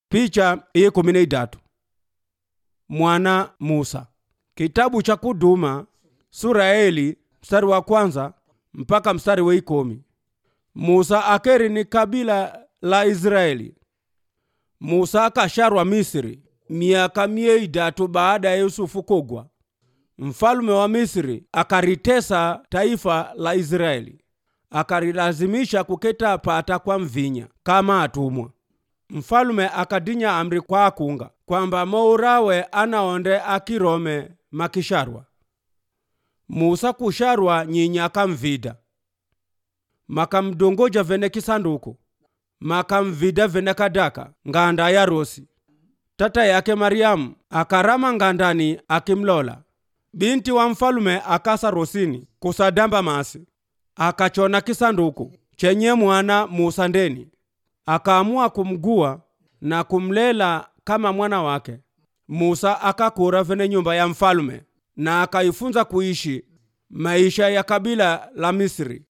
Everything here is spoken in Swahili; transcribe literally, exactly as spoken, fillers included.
Picha iye kumi na idatu. Mwana Musa. Kitabu cha Kuduma sura ya eli mstari wa kwanza mpaka mstari wa ikomi. Musa akeri ni kabila la Israeli. Musa akasharwa Misri miaka mie idatu baada ya Yusufu kugwa. Mfalme wa Misri akaritesa taifa la Israeli, akarilazimisha kuketa pata kwa mvinya kama atumwa. Mfalme akadinya amri kwa akunga kwamba mourawe anaonde akirome makisharwa. Musa kusharwa nyinya akamvida, makamdongoja vene kisanduku, makamvida vene kadaka nganda ya rosi. Tata yake Mariamu akarama ngandani akimlola. Binti wa mfalume akasa rosini kusadamba masi, akachona kisanduku chenye mwana Musa ndeni, akaamua kumgua na kumlela kama mwana wake. Musa akakura vene nyumba ya mfalume na akaifunza kuishi maisha ya kabila la Misri.